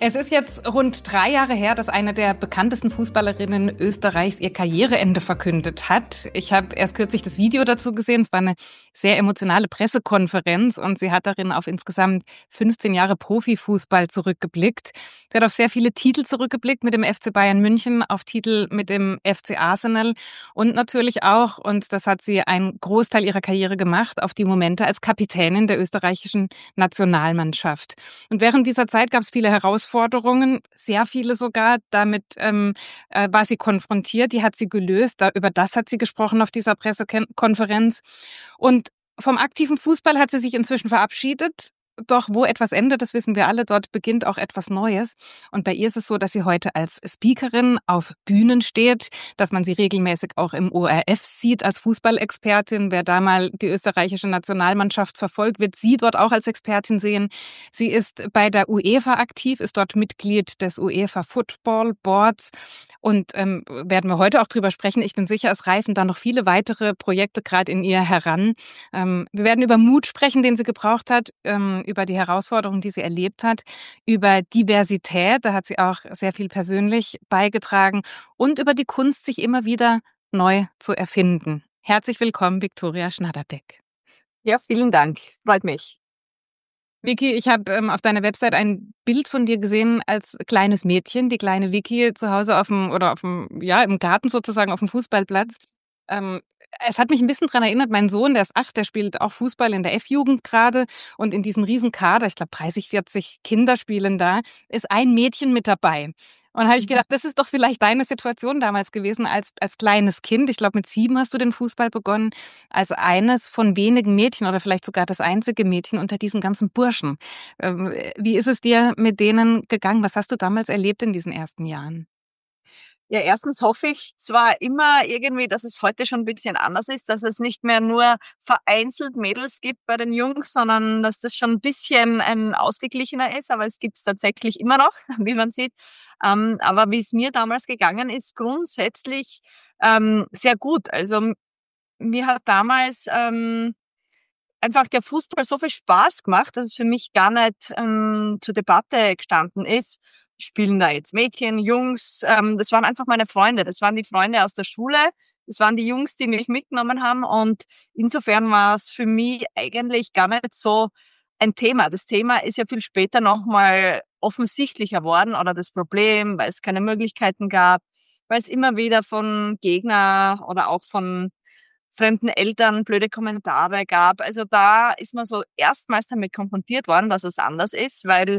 Es ist jetzt rund 3 Jahre her, dass eine der bekanntesten Fußballerinnen Österreichs ihr Karriereende verkündet hat. Ich habe erst kürzlich das Video dazu gesehen. Es war eine sehr emotionale Pressekonferenz und sie hat darin auf insgesamt 15 Jahre Profifußball zurückgeblickt. Sie hat auf sehr viele Titel zurückgeblickt mit dem FC Bayern München, auf Titel mit dem FC Arsenal und natürlich auch, und das hat sie einen Großteil ihrer Karriere gemacht, auf die Momente als Kapitänin der österreichischen Nationalmannschaft. Und während dieser Zeit gab es viele Herausforderungen, sehr viele sogar. Damit war sie konfrontiert, die hat sie gelöst. Über das hat sie gesprochen auf dieser Pressekonferenz. Und vom aktiven Fußball hat sie sich inzwischen verabschiedet. Doch wo etwas endet, das wissen wir alle, dort beginnt auch etwas Neues. Und bei ihr ist es so, dass sie heute als Speakerin auf Bühnen steht, dass man sie regelmäßig auch im ORF sieht als Fußballexpertin. Wer da mal die österreichische Nationalmannschaft verfolgt, wird sie dort auch als Expertin sehen. Sie ist bei der UEFA aktiv, ist dort Mitglied des UEFA Football Boards und werden wir heute auch drüber sprechen. Ich bin sicher, es reifen da noch viele weitere Projekte gerade in ihr heran. Wir werden über Mut sprechen, den sie gebraucht hat, über die Herausforderungen, die sie erlebt hat, über Diversität, da hat sie auch sehr viel persönlich beigetragen, und über die Kunst, sich immer wieder neu zu erfinden. Herzlich willkommen, Viktoria Schnaderbeck. Ja, vielen Dank. Freut mich. Vicky, ich habe auf deiner Website ein Bild von dir gesehen als kleines Mädchen, die kleine Vicky zu Hause im Garten sozusagen auf dem Fußballplatz. Es hat mich ein bisschen dran erinnert, mein Sohn, der ist 8, der spielt auch Fußball in der F-Jugend gerade, und in diesem riesen Kader, ich glaube 30, 40 Kinder spielen da, ist ein Mädchen mit dabei. Und da habe ich gedacht, das ist doch vielleicht deine Situation damals gewesen als kleines Kind. Ich glaube, mit 7 hast du den Fußball begonnen, als eines von wenigen Mädchen oder vielleicht sogar das einzige Mädchen unter diesen ganzen Burschen. Wie ist es dir mit denen gegangen? Was hast du damals erlebt in diesen ersten Jahren? Ja, erstens hoffe ich zwar immer irgendwie, dass es heute schon ein bisschen anders ist, dass es nicht mehr nur vereinzelt Mädels gibt bei den Jungs, sondern dass das schon ein bisschen ausgeglichener ist, aber es gibt es tatsächlich immer noch, wie man sieht. Aber wie es mir damals gegangen ist, grundsätzlich sehr gut. Also mir hat damals einfach der Fußball so viel Spaß gemacht, dass es für mich gar nicht zur Debatte gestanden ist. Spielen da jetzt Mädchen, Jungs? Das waren einfach meine Freunde. Das waren die Freunde aus der Schule. Das waren die Jungs, die mich mitgenommen haben. Und insofern war es für mich eigentlich gar nicht so ein Thema. Das Thema ist ja viel später nochmal offensichtlicher worden, oder das Problem, weil es keine Möglichkeiten gab, weil es immer wieder von Gegner oder auch von fremden Eltern blöde Kommentare gab. Also da ist man so erstmals damit konfrontiert worden, dass es anders ist, weil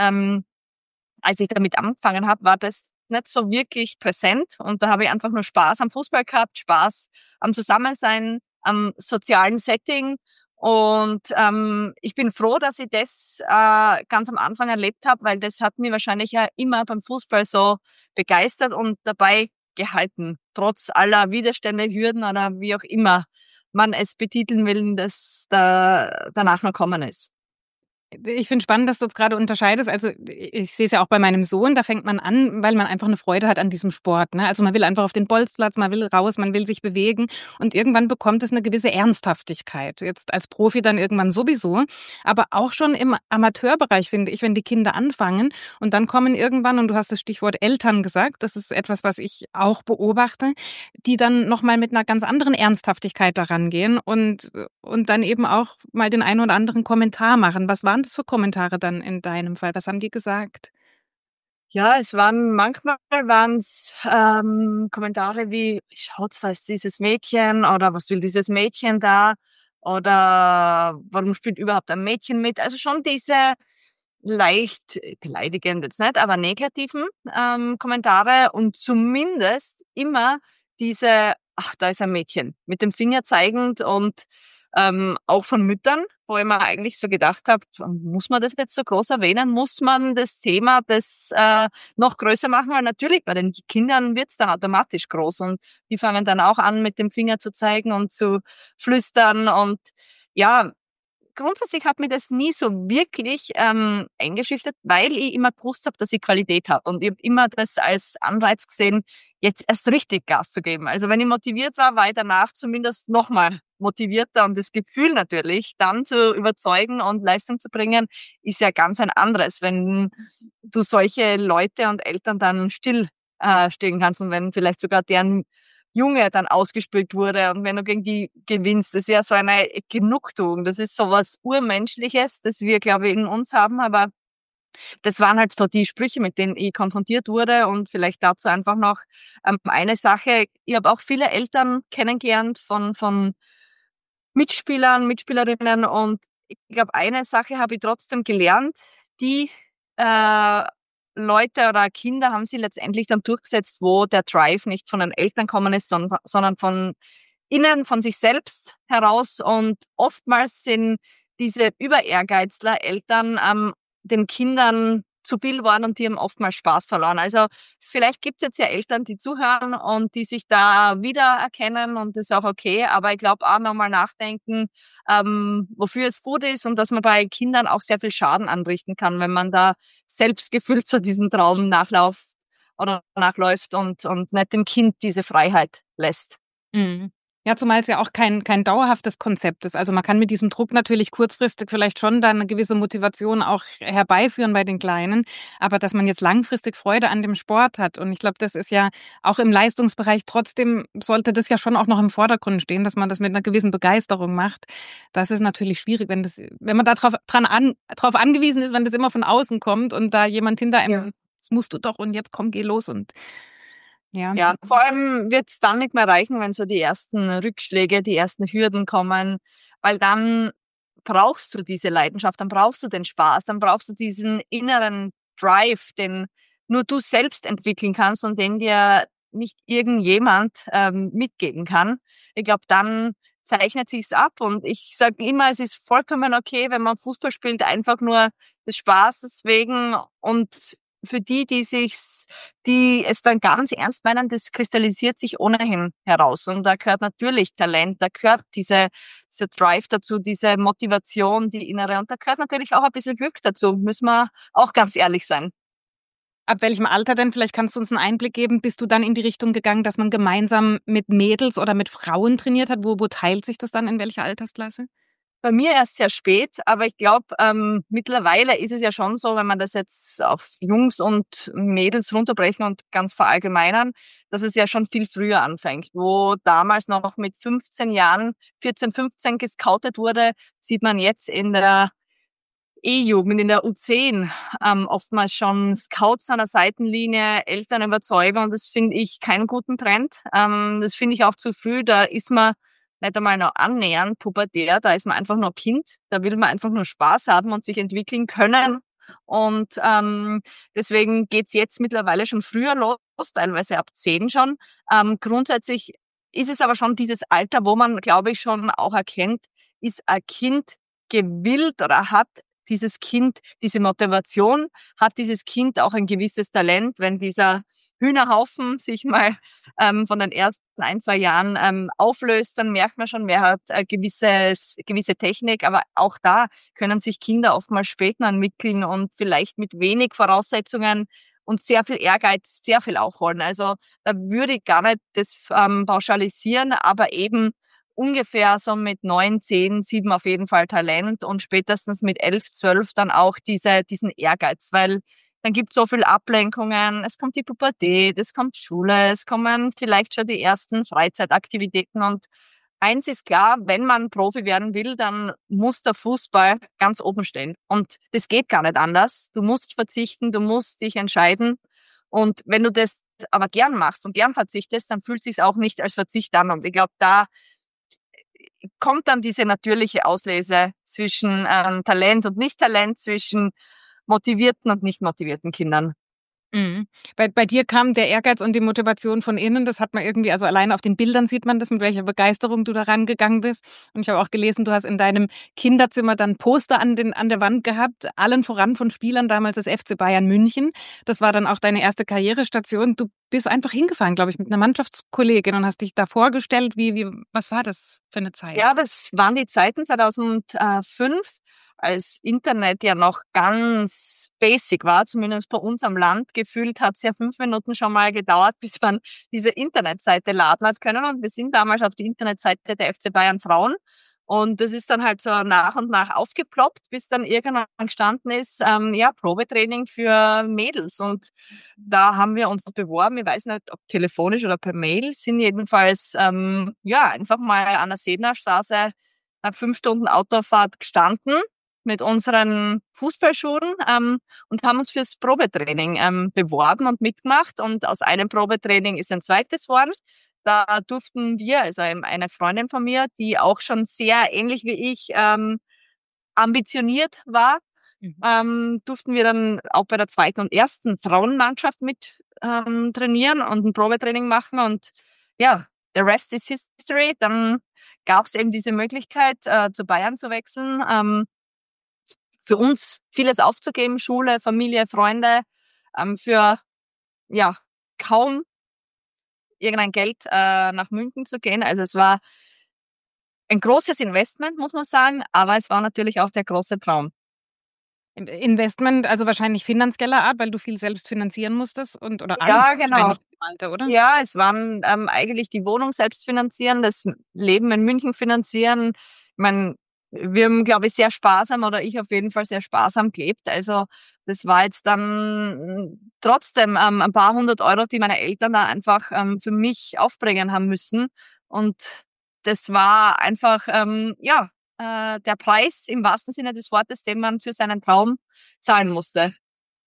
als ich damit angefangen habe, war das nicht so wirklich präsent, und da habe ich einfach nur Spaß am Fußball gehabt, Spaß am Zusammensein, am sozialen Setting, und ich bin froh, dass ich das ganz am Anfang erlebt habe, weil das hat mich wahrscheinlich ja immer beim Fußball so begeistert und dabei gehalten, trotz aller Widerstände, Hürden oder wie auch immer man es betiteln will, das da danach noch kommen ist. Ich finde spannend, dass du jetzt gerade unterscheidest. Also ich sehe es ja auch bei meinem Sohn, da fängt man an, weil man einfach eine Freude hat an diesem Sport. Ne? Also man will einfach auf den Bolzplatz, man will raus, man will sich bewegen, und irgendwann bekommt es eine gewisse Ernsthaftigkeit. Jetzt als Profi dann irgendwann sowieso, aber auch schon im Amateurbereich, finde ich, wenn die Kinder anfangen und dann kommen irgendwann, und du hast das Stichwort Eltern gesagt, das ist etwas, was ich auch beobachte, die dann nochmal mit einer ganz anderen Ernsthaftigkeit daran gehen und dann eben auch mal den einen oder anderen Kommentar machen. Was waren das für Kommentare dann in deinem Fall? Was haben die gesagt? Ja, manchmal waren's Kommentare wie: „Schaut, da ist dieses Mädchen“, oder „Was will dieses Mädchen da?“ oder „Warum spielt überhaupt ein Mädchen mit?“ Also schon diese leicht beleidigend jetzt nicht, aber negativen Kommentare, und zumindest immer diese: „Ach, da ist ein Mädchen“, mit dem Finger zeigend, und auch von Müttern, wo ich mir eigentlich so gedacht habe: „Muss man das jetzt so groß erwähnen? Muss man das Thema noch größer machen?“ Weil natürlich bei den Kindern wird's dann automatisch groß, und die fangen dann auch an, mit dem Finger zu zeigen und zu flüstern, und ja, grundsätzlich hat mir das nie so wirklich eingeschüchtert, weil ich immer gewusst habe, dass ich Qualität habe. Und ich habe immer das als Anreiz gesehen, jetzt erst richtig Gas zu geben. Also wenn ich motiviert war ich danach zumindest nochmal motivierter. Und das Gefühl natürlich, dann zu überzeugen und Leistung zu bringen, ist ja ganz ein anderes, wenn du solche Leute und Eltern dann stehen kannst und wenn vielleicht sogar deren Junge dann ausgespielt wurde und wenn du gegen die gewinnst, das ist ja so eine Genugtuung. Das ist so was Urmenschliches, das wir, glaube ich, in uns haben, aber das waren halt so die Sprüche, mit denen ich konfrontiert wurde und vielleicht dazu einfach noch eine Sache. Ich habe auch viele Eltern kennengelernt von Mitspielern, Mitspielerinnen und ich glaube, eine Sache habe ich trotzdem gelernt, die äh, Leute oder Kinder haben sie letztendlich dann durchgesetzt, wo der Drive nicht von den Eltern kommen ist, sondern von innen, von sich selbst heraus. Und oftmals sind diese Überehrgeizler Eltern den Kindern zu viel geworden und die haben oftmals Spaß verloren. Also vielleicht gibt's jetzt ja Eltern, die zuhören und die sich da wiedererkennen und das ist auch okay. Aber ich glaube auch nochmal nachdenken, wofür es gut ist und dass man bei Kindern auch sehr viel Schaden anrichten kann, wenn man da selbst gefüllt zu diesem Traum nachläuft und nicht dem Kind diese Freiheit lässt. Mhm. Ja, zumal es ja auch kein dauerhaftes Konzept ist. Also man kann mit diesem Druck natürlich kurzfristig vielleicht schon dann eine gewisse Motivation auch herbeiführen bei den Kleinen, aber dass man jetzt langfristig Freude an dem Sport hat und ich glaube, das ist ja auch im Leistungsbereich trotzdem sollte das ja schon auch noch im Vordergrund stehen, dass man das mit einer gewissen Begeisterung macht. Das ist natürlich schwierig, wenn man da drauf angewiesen ist, wenn das immer von außen kommt und da jemand hinter einem, das musst du doch und jetzt komm, geh los und ja. Ja, vor allem wird es dann nicht mehr reichen, wenn so die ersten Rückschläge, die ersten Hürden kommen, weil dann brauchst du diese Leidenschaft, dann brauchst du den Spaß, dann brauchst du diesen inneren Drive, den nur du selbst entwickeln kannst und den dir nicht irgendjemand mitgeben kann. Ich glaube, dann zeichnet sich's ab und ich sage immer, es ist vollkommen okay, wenn man Fußball spielt, einfach nur des Spaßes wegen und für die es dann ganz ernst meinen, das kristallisiert sich ohnehin heraus. Und da gehört natürlich Talent, da gehört dieser Drive dazu, diese Motivation, die innere. Und da gehört natürlich auch ein bisschen Glück dazu, müssen wir auch ganz ehrlich sein. Ab welchem Alter denn? Vielleicht kannst du uns einen Einblick geben. Bist du dann in die Richtung gegangen, dass man gemeinsam mit Mädels oder mit Frauen trainiert hat? Wo teilt sich das dann in welcher Altersklasse? Bei mir erst sehr spät, aber ich glaube, mittlerweile ist es ja schon so, wenn man das jetzt auf Jungs und Mädels runterbrechen und ganz verallgemeinern, dass es ja schon viel früher anfängt. Wo damals noch mit 15 Jahren, 14, 15 gescoutet wurde, sieht man jetzt in der E-Jugend, in der U10, oftmals schon Scouts an der Seitenlinie, Eltern überzeugen und das finde ich keinen guten Trend. Das finde ich auch zu früh, da ist man nicht einmal noch annähernd pubertär, da ist man einfach nur Kind, da will man einfach nur Spaß haben und sich entwickeln können. Und deswegen geht's jetzt mittlerweile schon früher los, teilweise ab 10 schon. Grundsätzlich ist es aber schon dieses Alter, wo man, glaube ich, schon auch erkennt, ist ein Kind gewillt oder hat dieses Kind diese Motivation, hat dieses Kind auch ein gewisses Talent, wenn dieser Hühnerhaufen sich mal von den ersten 1, 2 Jahren auflöst, dann merkt man schon, wer hat gewisse Technik, aber auch da können sich Kinder oftmals später entwickeln und vielleicht mit wenig Voraussetzungen und sehr viel Ehrgeiz sehr viel aufholen. Also da würde ich gar nicht das pauschalisieren, aber eben ungefähr so mit 9, 10 sieht man auf jeden Fall Talent und spätestens mit 11, 12 dann auch diesen Ehrgeiz, weil dann gibt es so viel Ablenkungen, es kommt die Pubertät, es kommt Schule, es kommen vielleicht schon die ersten Freizeitaktivitäten und eins ist klar, wenn man Profi werden will, dann muss der Fußball ganz oben stehen und das geht gar nicht anders. Du musst verzichten, du musst dich entscheiden und wenn du das aber gern machst und gern verzichtest, dann fühlt es sich auch nicht als Verzicht an und ich glaube, da kommt dann diese natürliche Auslese zwischen Talent und Nicht-Talent, zwischen motivierten und nicht motivierten Kindern. Mhm. Bei dir kam der Ehrgeiz und die Motivation von innen. Das hat man irgendwie, also alleine auf den Bildern sieht man das, mit welcher Begeisterung du da rangegangen bist. Und ich habe auch gelesen, du hast in deinem Kinderzimmer dann Poster an der Wand gehabt, allen voran von Spielern damals des FC Bayern München. Das war dann auch deine erste Karrierestation. Du bist einfach hingefahren, glaube ich, mit einer Mannschaftskollegin und hast dich da vorgestellt. Was war das für eine Zeit? Ja, das waren die Zeiten 2005, als Internet ja noch ganz basic war, zumindest bei uns am Land. Gefühlt hat es ja 5 Minuten schon mal gedauert, bis man diese Internetseite laden hat können. Und wir sind damals auf die Internetseite der FC Bayern Frauen. Und das ist dann halt so nach und nach aufgeploppt, bis dann irgendwann gestanden ist, ja, Probetraining für Mädels. Und da haben wir uns beworben. Ich weiß nicht, ob telefonisch oder per Mail, sind jedenfalls, ja, einfach mal an der Sebener Straße nach 5 Stunden Autofahrt gestanden mit unseren Fußballschuhen, und haben uns fürs Probetraining beworben und mitgemacht. Und aus einem Probetraining ist ein zweites worden. Da durften wir, also eine Freundin von mir, die auch schon sehr ähnlich wie ich ambitioniert war, Mhm. durften wir dann auch bei der zweiten und ersten Frauenmannschaft mit trainieren und ein Probetraining machen. Und ja, the rest is history. Dann gab es eben diese Möglichkeit, zu Bayern zu wechseln. Für uns vieles aufzugeben, Schule, Familie, Freunde, für ja kaum irgendein Geld nach München zu gehen. Also es war ein großes Investment, muss man sagen, aber es war natürlich auch der große Traum. Investment, also wahrscheinlich finanzieller Art, weil du viel selbst finanzieren musstest oder alles Ja, genau. wahrscheinlich im Alter, oder? Ja, es waren eigentlich die Wohnung selbst finanzieren, das Leben in München finanzieren. Ich meine, wir haben, glaube ich, sehr sparsam oder ich auf jeden Fall sehr sparsam gelebt. Also das war jetzt dann trotzdem ein paar 100 Euro, die meine Eltern da einfach für mich aufbringen haben müssen. Und das war einfach, ja, der Preis im wahrsten Sinne des Wortes, den man für seinen Traum zahlen musste.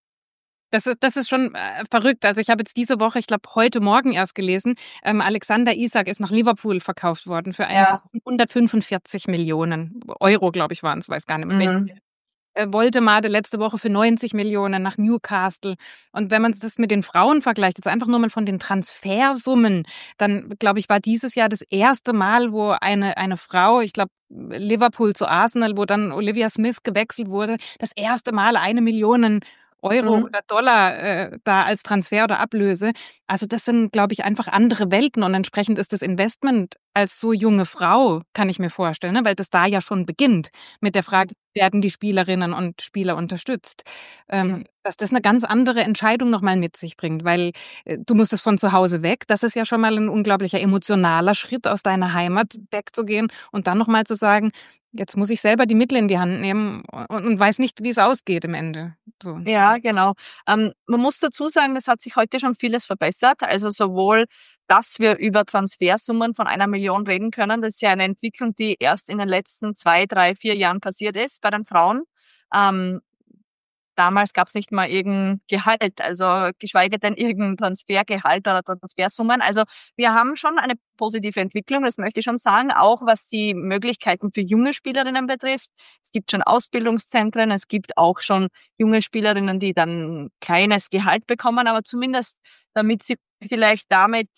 Das ist schon verrückt. Also ich habe jetzt diese Woche, ich glaube heute Morgen erst gelesen, Alexander Isak ist nach Liverpool verkauft worden für eine Summe Ja. von 145 Millionen Euro, glaube ich, waren es, weiß gar nicht mehr. Mhm. Woltemade letzte Woche für 90 Millionen nach Newcastle. Und wenn man das mit den Frauen vergleicht, jetzt einfach nur mal von den Transfersummen, dann, glaube ich, war dieses Jahr das erste Mal, wo eine Frau, ich glaube, Liverpool zu Arsenal, wo dann Olivia Smith gewechselt wurde, das erste Mal 1 Million Euro Mhm. oder Dollar da als Transfer oder Ablöse. Also das sind, glaube ich, einfach andere Welten und entsprechend ist das Investment als so junge Frau, kann ich mir vorstellen, ne? Weil das da ja schon beginnt mit der Frage, werden die Spielerinnen und Spieler unterstützt, dass das eine ganz andere Entscheidung nochmal mit sich bringt, weil du musstest von zu Hause weg. Das ist ja schon mal ein unglaublicher emotionaler Schritt, aus deiner Heimat wegzugehen und dann nochmal zu sagen, jetzt muss ich selber die Mittel in die Hand nehmen und weiß nicht, wie es ausgeht im Ende. So. Ja, genau. Man muss dazu sagen, es hat sich heute schon vieles verbessert. Also sowohl, dass wir über Transfersummen von 1 Million reden können. Das ist ja eine Entwicklung, die erst in den letzten 2, 3, 4 Jahren passiert ist bei den Frauen. Ähm, Damals gab es nicht mal irgendein Gehalt, also geschweige denn irgendein Transfergehalt oder Transfersummen. Also wir haben schon eine positive Entwicklung, das möchte ich schon sagen, auch was die Möglichkeiten für junge Spielerinnen betrifft. Es gibt schon Ausbildungszentren, es gibt auch schon junge Spielerinnen, die dann kleines Gehalt bekommen, aber zumindest damit sie vielleicht damit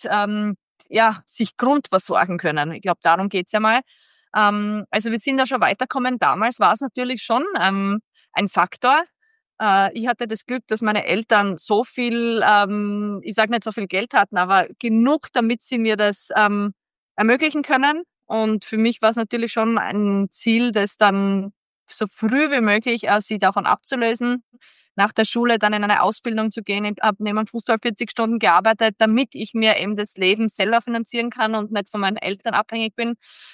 ja sich grundversorgen können. Ich glaube, darum geht's ja mal. Also wir sind da schon weitergekommen. Damals war es natürlich schon ein Faktor. Ich hatte das Glück, dass meine Eltern so viel, ich sage nicht so viel Geld hatten, aber genug, damit sie mir das ermöglichen können. Und für mich war es natürlich schon ein Ziel, das dann so früh wie möglich sie davon abzulösen, nach der Schule dann in eine Ausbildung zu gehen. Ich habe neben dem Fußball 40 Stunden gearbeitet, damit ich mir eben das Leben selber finanzieren kann und nicht von meinen Eltern abhängig bin.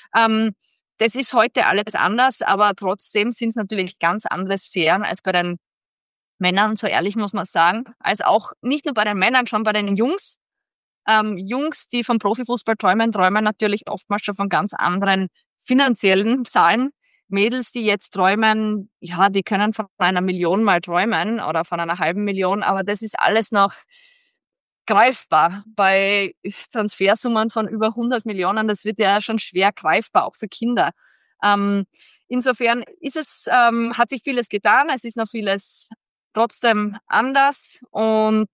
Das ist heute alles anders, aber trotzdem sind es natürlich ganz andere Sphären als bei den Männern, so ehrlich muss man sagen, als auch nicht nur bei den Männern, schon bei den Jungs. Jungs, die vom Profifußball träumen, träumen natürlich oftmals schon von ganz anderen finanziellen Zahlen. Mädels, die jetzt träumen, ja, die können von 1 Million mal träumen oder von 1 halben Million, aber das ist alles noch greifbar. Bei Transfersummen von über 100 Millionen, das wird ja schon schwer greifbar, auch für Kinder. Ähm, Insofern ist es, hat sich vieles getan, es ist noch vieles trotzdem anders und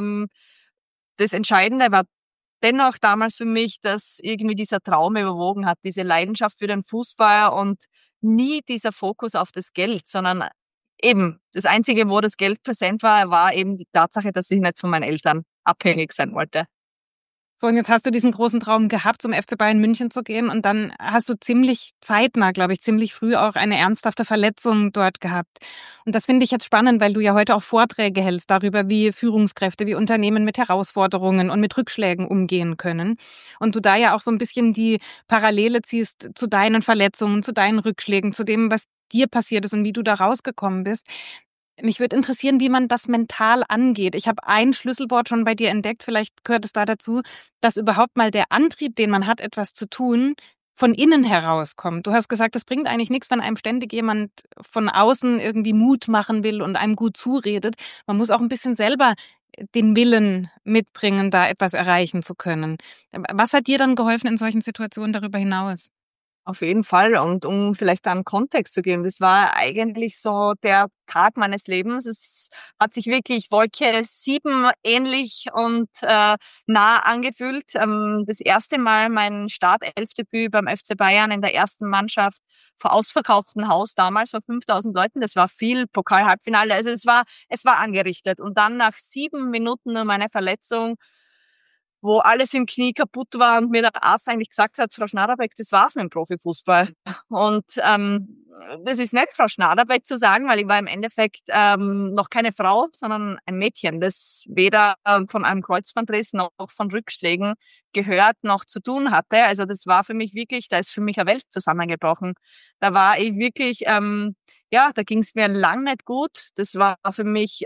das Entscheidende war dennoch damals für mich, dass irgendwie dieser Traum überwogen hat, diese Leidenschaft für den Fußball und nie dieser Fokus auf das Geld, sondern eben das Einzige, wo das Geld präsent war, war eben die Tatsache, dass ich nicht von meinen Eltern abhängig sein wollte. So, und jetzt hast du diesen großen Traum gehabt, zum FC Bayern München zu gehen. Und dann hast du ziemlich zeitnah, glaube ich, ziemlich früh auch eine ernsthafte Verletzung dort gehabt. Und das finde ich jetzt spannend, weil du ja heute auch Vorträge hältst darüber, wie Führungskräfte, wie Unternehmen mit Herausforderungen und mit Rückschlägen umgehen können. Und du da ja auch so ein bisschen die Parallele ziehst zu deinen Verletzungen, zu deinen Rückschlägen, zu dem, was dir passiert ist und wie du da rausgekommen bist. Mich würde interessieren, wie man das mental angeht. Ich habe ein Schlüsselwort schon bei dir entdeckt, vielleicht gehört es da dazu, dass überhaupt mal der Antrieb, den man hat, etwas zu tun, von innen herauskommt. Du hast gesagt, es bringt eigentlich nichts, wenn einem ständig jemand von außen irgendwie Mut machen will und einem gut zuredet. Man muss auch ein bisschen selber den Willen mitbringen, da etwas erreichen zu können. Was hat dir dann geholfen in solchen Situationen darüber hinaus? Auf jeden Fall. Und um vielleicht da einen Kontext zu geben, das war eigentlich so der Tag meines Lebens. Es hat sich wirklich Wolke 7 ähnlich und nah angefühlt. Das erste Mal mein Startelfdebüt beim FC Bayern in der ersten Mannschaft vor ausverkauftem Haus damals vor 5.000 Leuten. Das war viel, Pokal-Halbfinale. Also es war angerichtet. Und dann nach 7 Minuten nur meine Verletzung, wo alles im Knie kaputt war und mir der Arzt eigentlich gesagt hat, Frau Schnaderbeck, das war's mit dem Profifußball. Und das ist nicht Frau Schnaderbeck zu sagen, weil ich war im Endeffekt noch keine Frau, sondern ein Mädchen, das weder von einem Kreuzbandriss noch von Rückschlägen gehört noch zu tun hatte. Also das war für mich wirklich, da ist für mich eine Welt zusammengebrochen. Da war ich wirklich, ja, da ging es mir lang nicht gut. Das war für mich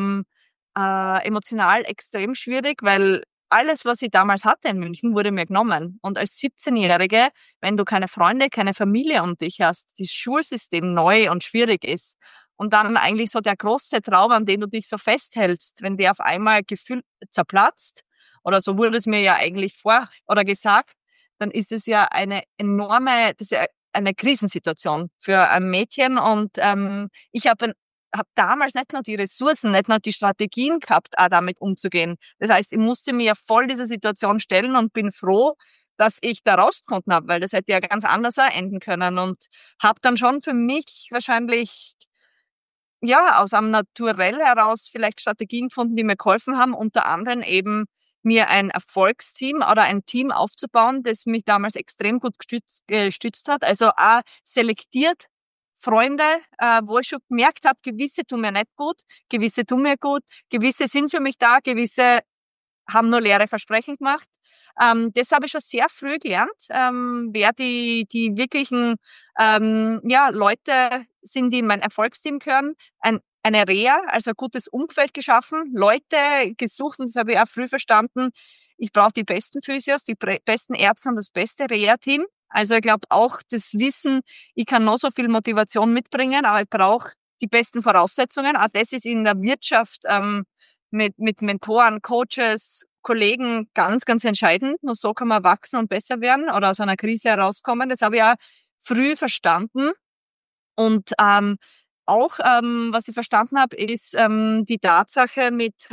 emotional extrem schwierig, weil alles, was ich damals hatte in München, wurde mir genommen. Und als 17-Jährige, wenn du keine Freunde, keine Familie um dich hast, das Schulsystem neu und schwierig ist und dann eigentlich so der große Traum, an den du dich so festhältst, wenn der auf einmal gefühlt zerplatzt, oder so wurde es mir ja eigentlich vor oder gesagt, dann ist es ja eine enorme, das ist ja eine Krisensituation für ein Mädchen. Und ich habe damals nicht nur die Ressourcen, nicht nur die Strategien gehabt, auch damit umzugehen. Das heißt, ich musste mir ja voll dieser Situation stellen und bin froh, dass ich da rausgefunden habe, weil das hätte ja ganz anders auch enden können. Und habe dann schon für mich wahrscheinlich, ja, aus einem Naturell heraus vielleicht Strategien gefunden, die mir geholfen haben, unter anderem eben mir ein Erfolgsteam oder ein Team aufzubauen, das mich damals extrem gut gestützt hat. Also auch selektiert Freunde, wo ich schon gemerkt habe, gewisse tun mir nicht gut, gewisse tun mir gut, gewisse sind für mich da, gewisse haben nur leere Versprechen gemacht. Das habe ich schon sehr früh gelernt, wer die wirklichen ja, Leute sind, die in mein Erfolgsteam gehören. Eine Reha, also ein gutes Umfeld geschaffen, Leute gesucht, und das habe ich auch früh verstanden. Ich brauche die besten Physios, die besten Ärzte und das beste Reha-Team. Also ich glaube auch das Wissen, ich kann noch so viel Motivation mitbringen, aber ich brauche die besten Voraussetzungen. Auch das ist in der Wirtschaft mit Mentoren, Coaches, Kollegen ganz, ganz entscheidend. Nur so kann man wachsen und besser werden oder aus einer Krise herauskommen. Das habe ich auch früh verstanden. Und auch, was ich verstanden habe, ist die Tatsache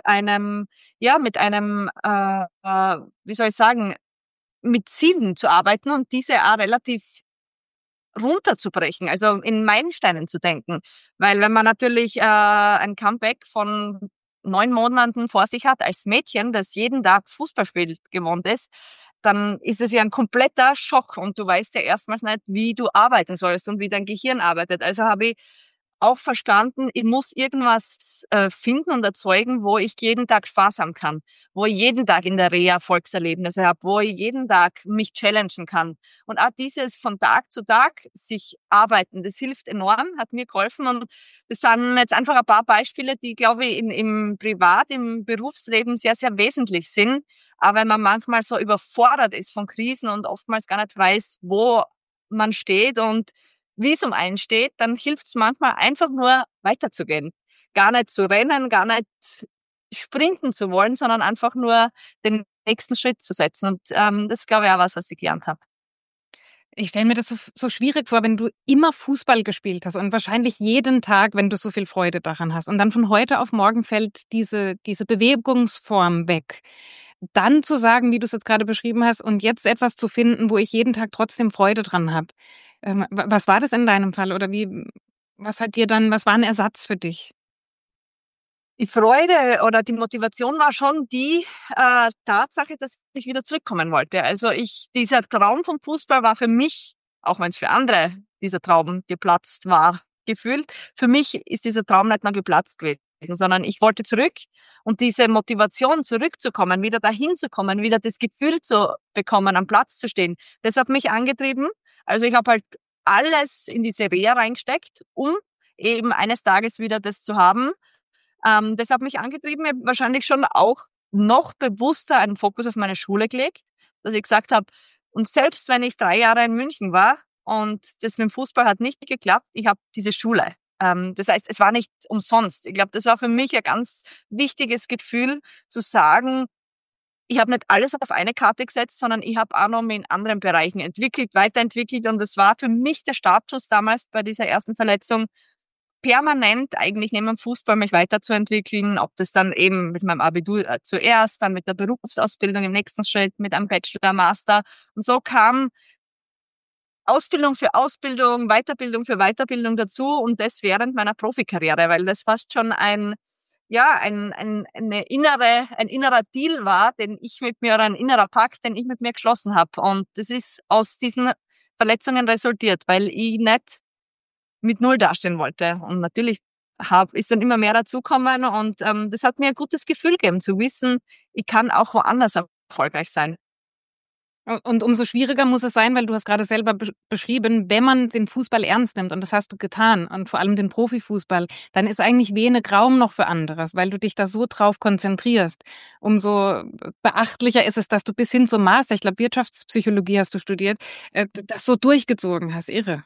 wie soll ich sagen, mit Zielen zu arbeiten und diese auch relativ runterzubrechen, also in Meilensteinen zu denken. Weil wenn man natürlich ein Comeback von 9 Monaten vor sich hat als Mädchen, das jeden Tag Fußball spielt, gewohnt ist, dann ist es ja ein kompletter Schock und du weißt ja erstmals nicht, wie du arbeiten sollst und wie dein Gehirn arbeitet. Also habe ich auch verstanden, ich muss irgendwas finden und erzeugen, wo ich jeden Tag Spaß haben kann, wo ich jeden Tag in der Reha Erfolgserlebnisse habe, wo ich jeden Tag mich challengen kann. Und auch dieses von Tag zu Tag sich arbeiten, das hilft enorm, hat mir geholfen. Und das sind jetzt einfach ein paar Beispiele, die, glaube ich, im im Berufsleben sehr, sehr wesentlich sind. Aber wenn man manchmal so überfordert ist von Krisen und oftmals gar nicht weiß, wo man steht und wie es um einen steht, dann hilft es manchmal einfach nur weiterzugehen. Gar nicht zu rennen, gar nicht sprinten zu wollen, sondern einfach nur den nächsten Schritt zu setzen. Und das ist, glaube ich, auch was ich gelernt habe. Ich stelle mir das so schwierig vor, wenn du immer Fußball gespielt hast und wahrscheinlich jeden Tag, wenn du so viel Freude daran hast. Und dann von heute auf morgen fällt diese Bewegungsform weg. Dann zu sagen, wie du es jetzt gerade beschrieben hast, und jetzt etwas zu finden, wo ich jeden Tag trotzdem Freude dran habe. Was war das in deinem Fall? Oder was war ein Ersatz für dich? Die Freude oder die Motivation war schon die Tatsache, dass ich wieder zurückkommen wollte. Also dieser Traum vom Fußball war für mich, auch wenn es für andere dieser Traum geplatzt war, gefühlt, für mich ist dieser Traum nicht mehr geplatzt gewesen, sondern ich wollte zurück und diese Motivation zurückzukommen, wieder dahin zu kommen, wieder das Gefühl zu bekommen, am Platz zu stehen, das hat mich angetrieben. Also ich habe halt alles in diese Reha reingesteckt, um eben eines Tages wieder das zu haben. Das hat mich angetrieben. Ich habe wahrscheinlich schon auch noch bewusster einen Fokus auf meine Schule gelegt, dass ich gesagt habe, und selbst wenn ich 3 Jahre in München war und das mit dem Fußball hat nicht geklappt, ich habe diese Schule. Das heißt, es war nicht umsonst. Ich glaube, das war für mich ein ganz wichtiges Gefühl, zu sagen, ich habe nicht alles auf eine Karte gesetzt, sondern ich habe auch noch in anderen Bereichen entwickelt, weiterentwickelt. Und das war für mich der Startschuss damals bei dieser ersten Verletzung, permanent eigentlich neben dem Fußball mich weiterzuentwickeln, ob das dann eben mit meinem Abitur zuerst, dann mit der Berufsausbildung im nächsten Schritt, mit einem Bachelor, Master. Und so kam Ausbildung für Ausbildung, Weiterbildung für Weiterbildung dazu und das während meiner Profikarriere, weil das fast schon ein innerer Deal war, den ich mit mir, oder ein innerer Pakt, den ich mit mir geschlossen habe. Und das ist aus diesen Verletzungen resultiert, weil ich nicht mit Null dastehen wollte. Und natürlich ist dann immer mehr dazugekommen und das hat mir ein gutes Gefühl gegeben, zu wissen, ich kann auch woanders erfolgreich sein. Und umso schwieriger muss es sein, weil du hast gerade selber beschrieben, wenn man den Fußball ernst nimmt, und das hast du getan, und vor allem den Profifußball, dann ist eigentlich wenig Raum noch für anderes, weil du dich da so drauf konzentrierst. Umso beachtlicher ist es, dass du bis hin zum Master, ich glaube Wirtschaftspsychologie hast du studiert, das so durchgezogen hast. Irre.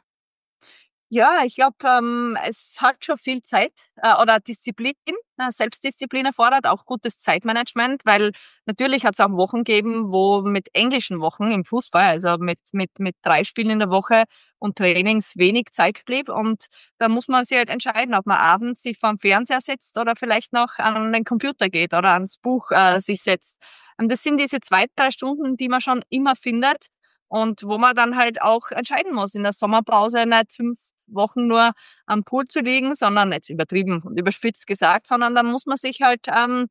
Ja, ich glaube, es hat schon viel Zeit oder Disziplin, Selbstdisziplin erfordert, auch gutes Zeitmanagement, weil natürlich hat es auch Wochen gegeben, wo mit englischen Wochen im Fußball, also mit 3 Spielen in der Woche und Trainings wenig Zeit blieb. Und da muss man sich halt entscheiden, ob man abends sich vor dem Fernseher setzt oder vielleicht noch an den Computer geht oder ans Buch sich setzt. Und das sind diese 2, 3 Stunden, die man schon immer findet und wo man dann halt auch entscheiden muss, in der Sommerpause nicht 5 Wochen nur am Pool zu liegen, sondern jetzt übertrieben und überspitzt gesagt, sondern da muss man sich halt,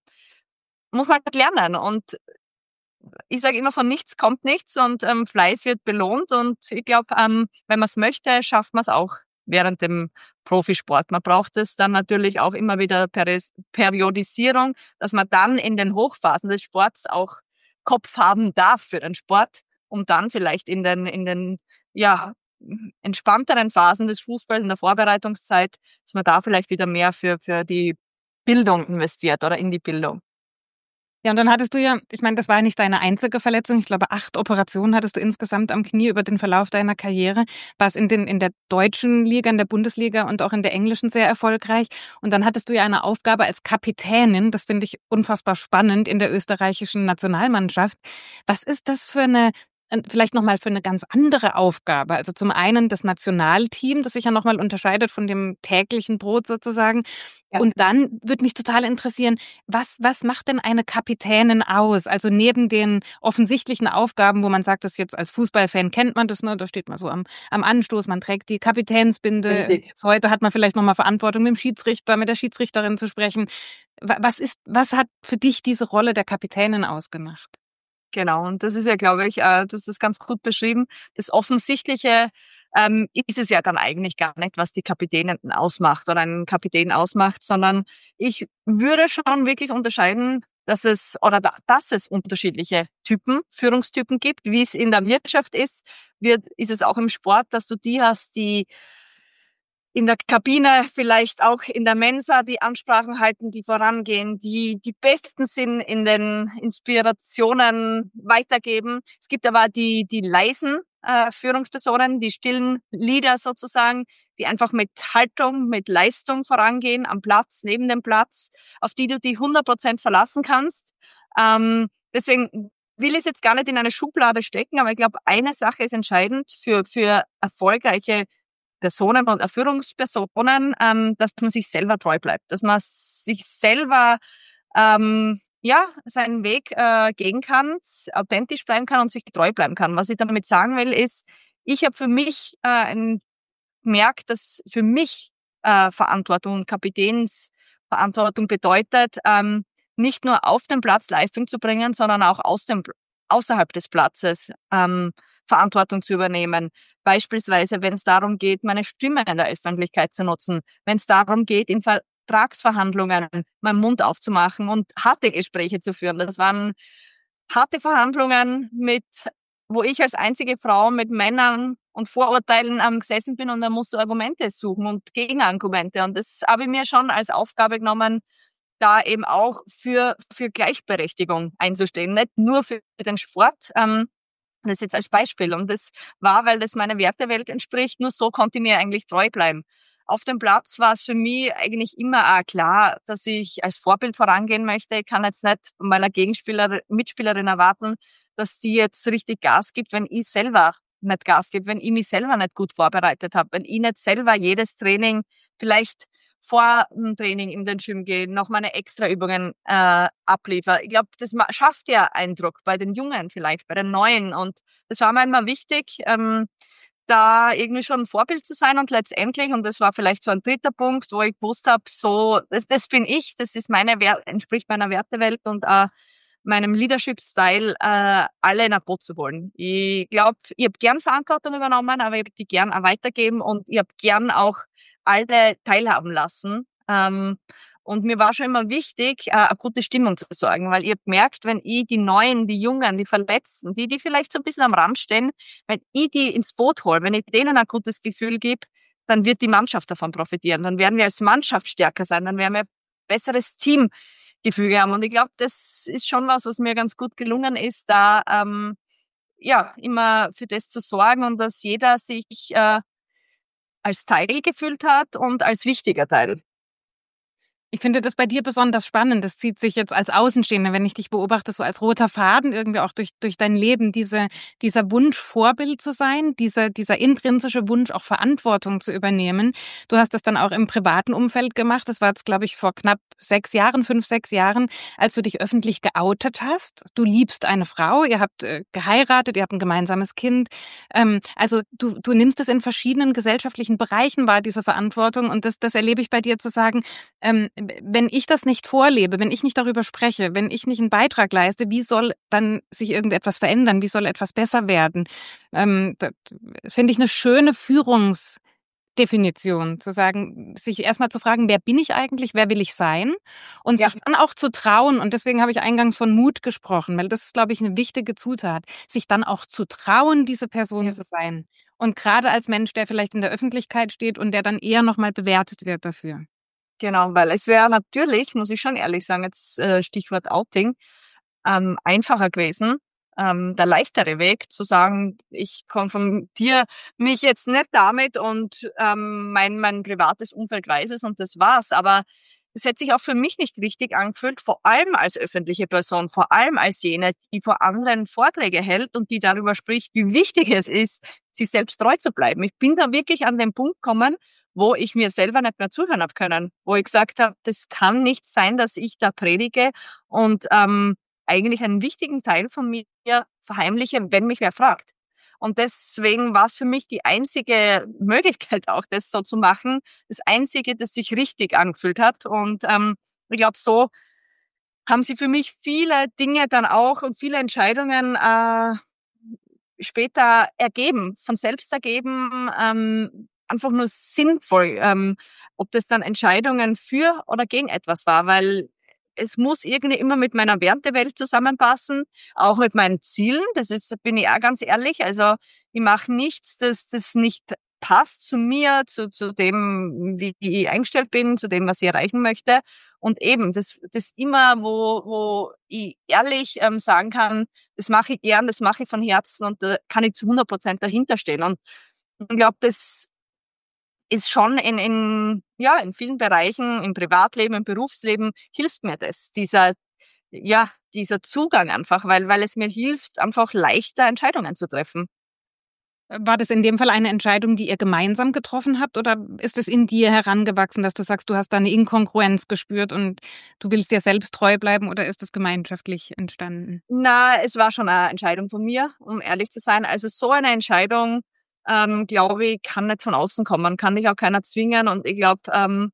muss man halt lernen. Und ich sage immer, von nichts kommt nichts und Fleiß wird belohnt. Und ich glaube, wenn man es möchte, schafft man es auch während dem Profisport. Man braucht es dann natürlich auch immer wieder Periodisierung, dass man dann in den Hochphasen des Sports auch Kopf haben darf für den Sport, um dann vielleicht in den ja, entspannteren Phasen des Fußballs, in der Vorbereitungszeit, dass man da vielleicht wieder mehr für die Bildung investiert oder in die Bildung. Ja, und dann hattest du ja, ich meine, das war ja nicht deine einzige Verletzung. Ich glaube, 8 Operationen hattest du insgesamt am Knie über den Verlauf deiner Karriere. Warst in der deutschen Liga, in der Bundesliga und auch in der englischen sehr erfolgreich. Und dann hattest du ja eine Aufgabe als Kapitänin, das finde ich unfassbar spannend, in der österreichischen Nationalmannschaft. Was ist das vielleicht nochmal für eine ganz andere Aufgabe? Also zum einen das Nationalteam, das sich ja nochmal unterscheidet von dem täglichen Brot sozusagen. Ja. Und dann würde mich total interessieren, was macht denn eine Kapitänin aus? Also neben den offensichtlichen Aufgaben, wo man sagt, das jetzt als Fußballfan kennt man das, ne? Da steht man so am Anstoß, man trägt die Kapitänsbinde. Richtig. Jetzt heute hat man vielleicht nochmal Verantwortung, mit dem Schiedsrichter, mit der Schiedsrichterin zu sprechen. Was hat für dich diese Rolle der Kapitänin ausgemacht? Genau, und das ist ja, glaube ich, du hast das ganz gut beschrieben. Das Offensichtliche ist es ja dann eigentlich gar nicht, was die Kapitänin ausmacht oder einen Kapitän ausmacht, sondern ich würde schon wirklich unterscheiden, dass es unterschiedliche Führungstypen gibt, wie es in der Wirtschaft ist es auch im Sport, dass du die hast, die in der Kabine, vielleicht auch in der Mensa die Ansprachen halten, die vorangehen, die Besten sind in den Inspirationen weitergeben. Es gibt aber die leisen Führungspersonen, die stillen Leader sozusagen, die einfach mit Haltung, mit Leistung vorangehen, am Platz, neben dem Platz, auf die du dich 100% verlassen kannst. Deswegen will es jetzt gar nicht in eine Schublade stecken, aber ich glaube, eine Sache ist entscheidend für erfolgreiche Personen und Führungspersonen, dass man sich selber treu bleibt, dass man sich selber seinen Weg gehen kann, authentisch bleiben kann und sich treu bleiben kann. Was ich damit sagen will, ist, ich habe für mich gemerkt, dass für mich Verantwortung, Kapitänsverantwortung bedeutet, nicht nur auf dem Platz Leistung zu bringen, sondern auch außerhalb des Platzes Verantwortung zu übernehmen. Beispielsweise, wenn es darum geht, meine Stimme in der Öffentlichkeit zu nutzen, wenn es darum geht, in Vertragsverhandlungen meinen Mund aufzumachen und harte Gespräche zu führen. Das waren harte Verhandlungen wo ich als einzige Frau mit Männern und Vorurteilen gesessen bin und dann musst du Argumente suchen und Gegenargumente. Und das habe ich mir schon als Aufgabe genommen, da eben auch für Gleichberechtigung einzustehen, nicht nur für den Sport. Das jetzt als Beispiel. Und das war, weil das meiner Wertewelt entspricht, nur so konnte ich mir eigentlich treu bleiben. Auf dem Platz war es für mich eigentlich immer auch klar, dass ich als Vorbild vorangehen möchte. Ich kann jetzt nicht von meiner Mitspielerin erwarten, dass die jetzt richtig Gas gibt, wenn ich selber nicht Gas gebe, wenn ich mich selber nicht gut vorbereitet habe, wenn ich nicht selber jedes Training vielleicht vor dem Training in den Gym gehe, noch meine Extraübungen abliefere. Ich glaube, das schafft ja Eindruck bei den Jungen vielleicht, bei den Neuen. Und das war mir immer wichtig, da irgendwie schon ein Vorbild zu sein und letztendlich, und das war vielleicht so ein dritter Punkt, wo ich gewusst habe, so, das bin ich, das ist entspricht meiner Wertewelt und meinem Leadership-Style, alle in ein Boot zu wollen. Ich glaube, ich habe gern Verantwortung übernommen, aber ich habe die gern auch weitergeben und ich habe gern auch alle teilhaben lassen. Und mir war schon immer wichtig, eine gute Stimmung zu sorgen, weil ich habe gemerkt, wenn ich die Neuen, die Jungen, die Verletzten, die vielleicht so ein bisschen am Rand stehen, wenn ich die ins Boot hole, wenn ich denen ein gutes Gefühl gebe, dann wird die Mannschaft davon profitieren. Dann werden wir als Mannschaft stärker sein, dann werden wir ein besseres Teamgefüge haben. Und ich glaube, das ist schon was mir ganz gut gelungen ist, da immer für das zu sorgen und dass jeder sich als Teil gefühlt hat und als wichtiger Teil. Ich finde das bei dir besonders spannend. Das zieht sich jetzt als Außenstehende, wenn ich dich beobachte, so als roter Faden irgendwie auch durch dein Leben, dieser Wunsch, Vorbild zu sein, dieser intrinsische Wunsch, auch Verantwortung zu übernehmen. Du hast das dann auch im privaten Umfeld gemacht. Das war jetzt, glaube ich, vor knapp 5, 6 Jahren, als du dich öffentlich geoutet hast. Du liebst eine Frau, ihr habt geheiratet, ihr habt ein gemeinsames Kind. Also du nimmst es in verschiedenen gesellschaftlichen Bereichen wahr, diese Verantwortung. Und das erlebe ich bei dir zu sagen, wenn ich das nicht vorlebe, wenn ich nicht darüber spreche, wenn ich nicht einen Beitrag leiste, wie soll dann sich irgendetwas verändern? Wie soll etwas besser werden? Das finde ich eine schöne Führungsdefinition, zu sagen, sich erstmal zu fragen, wer bin ich eigentlich, wer will ich sein? Und sich dann auch zu trauen, und deswegen habe ich eingangs von Mut gesprochen, weil das ist, glaube ich, eine wichtige Zutat, sich dann auch zu trauen, diese Person zu sein. Und gerade als Mensch, der vielleicht in der Öffentlichkeit steht und der dann eher nochmal bewertet wird dafür. Genau, weil es wäre natürlich, muss ich schon ehrlich sagen, jetzt Stichwort Outing, einfacher gewesen, der leichtere Weg zu sagen, ich konfrontiere mich jetzt nicht damit und mein privates Umfeld weiß es und das war's. Aber es hätte sich auch für mich nicht richtig angefühlt, vor allem als öffentliche Person, vor allem als jene, die vor anderen Vorträge hält und die darüber spricht, wie wichtig es ist, sich selbst treu zu bleiben. Ich bin da wirklich an den Punkt gekommen, wo ich mir selber nicht mehr zuhören habe können, wo ich gesagt habe, das kann nicht sein, dass ich da predige und eigentlich einen wichtigen Teil von mir verheimliche, wenn mich wer fragt. Und deswegen war es für mich die einzige Möglichkeit auch, das so zu machen, das einzige, das sich richtig angefühlt hat. Und ich glaube, so haben sie für mich viele Dinge dann auch und viele Entscheidungen später ergeben, von selbst ergeben, einfach nur sinnvoll, ob das dann Entscheidungen für oder gegen etwas war, weil es muss irgendwie immer mit meiner Wertewelt zusammenpassen, auch mit meinen Zielen. Bin ich auch ganz ehrlich. Also ich mache nichts, das nicht passt zu mir, zu dem, wie ich eingestellt bin, zu dem, was ich erreichen möchte. Und eben, das immer, wo ich ehrlich sagen kann, das mache ich gern, das mache ich von Herzen und da kann ich zu 100% dahinter stehen. Und ich glaube, das ist schon in vielen Bereichen, im Privatleben, im Berufsleben, hilft mir das. ja, dieser Zugang einfach, weil es mir hilft, einfach leichter Entscheidungen zu treffen. War das in dem Fall eine Entscheidung, die ihr gemeinsam getroffen habt, oder ist es in dir herangewachsen, dass du sagst, du hast da eine Inkongruenz gespürt und du willst dir selbst treu bleiben, oder ist es gemeinschaftlich entstanden? Na, es war schon eine Entscheidung von mir, um ehrlich zu sein. Also so eine Entscheidung, glaube ich, kann nicht von außen kommen, kann dich auch keiner zwingen. Und ich glaube,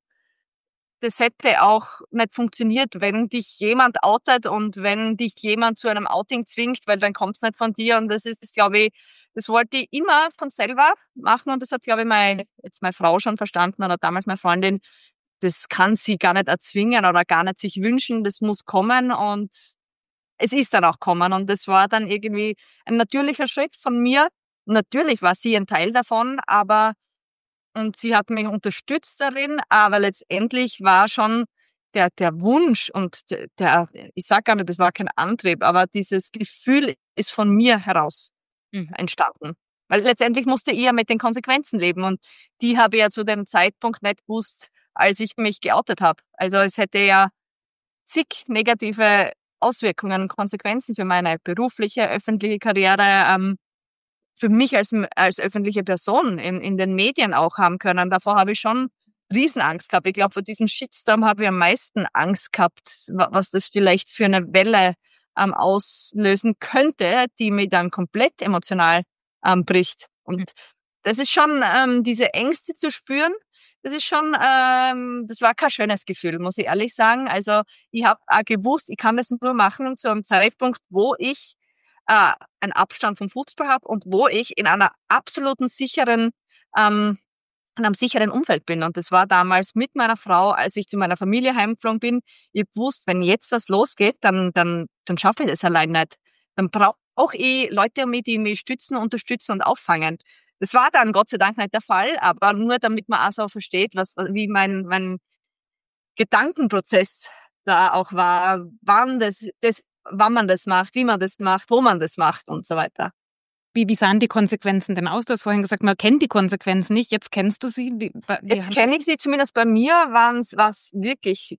das hätte auch nicht funktioniert, wenn dich jemand outet und wenn dich jemand zu einem Outing zwingt, weil dann kommt es nicht von dir. Und das ist, glaube ich, das wollte ich immer von selber machen. Und das hat, glaube ich, meine Frau schon verstanden oder damals meine Freundin. Das kann sie gar nicht erzwingen oder gar nicht sich wünschen. Das muss kommen und es ist dann auch kommen. Und das war dann irgendwie ein natürlicher Schritt von mir. Natürlich war sie ein Teil davon, aber und sie hat mich unterstützt darin, aber letztendlich war schon der Wunsch und ich sag gar nicht, das war kein Antrieb, aber dieses Gefühl ist von mir heraus Mhm. entstanden. Weil letztendlich musste ich ja mit den Konsequenzen leben und die habe ich ja zu dem Zeitpunkt nicht gewusst, als ich mich geoutet habe. Also es hätte ja zig negative Auswirkungen und Konsequenzen für meine berufliche, öffentliche Karriere, für mich als öffentliche Person in den Medien auch haben können. Davor habe ich schon Riesenangst gehabt. Ich glaube, vor diesem Shitstorm habe ich am meisten Angst gehabt, was das vielleicht für eine Welle auslösen könnte, die mich dann komplett emotional bricht. Und das ist schon, diese Ängste zu spüren, das ist schon, das war kein schönes Gefühl, muss ich ehrlich sagen. Also ich habe auch gewusst, ich kann das nur machen zu einem Zeitpunkt, wo ich einen Abstand vom Fußball habe und wo ich in einer absoluten sicheren, in einem sicheren Umfeld bin. Und das war damals mit meiner Frau, als ich zu meiner Familie heimgeflogen bin. Ich wusste, wenn jetzt was losgeht, dann schaffe ich das allein nicht. Dann brauche ich Leute um mich, die mich stützen, unterstützen und auffangen. Das war dann Gott sei Dank nicht der Fall, aber nur damit man auch so versteht, wie mein Gedankenprozess da auch war, wann man das macht, wie man das macht, wo man das macht und so weiter. Wie sahen die Konsequenzen denn aus? Du hast vorhin gesagt, man kennt die Konsequenzen nicht. Jetzt kennst du sie. Jetzt kenne ich sie, zumindest bei mir war's wirklich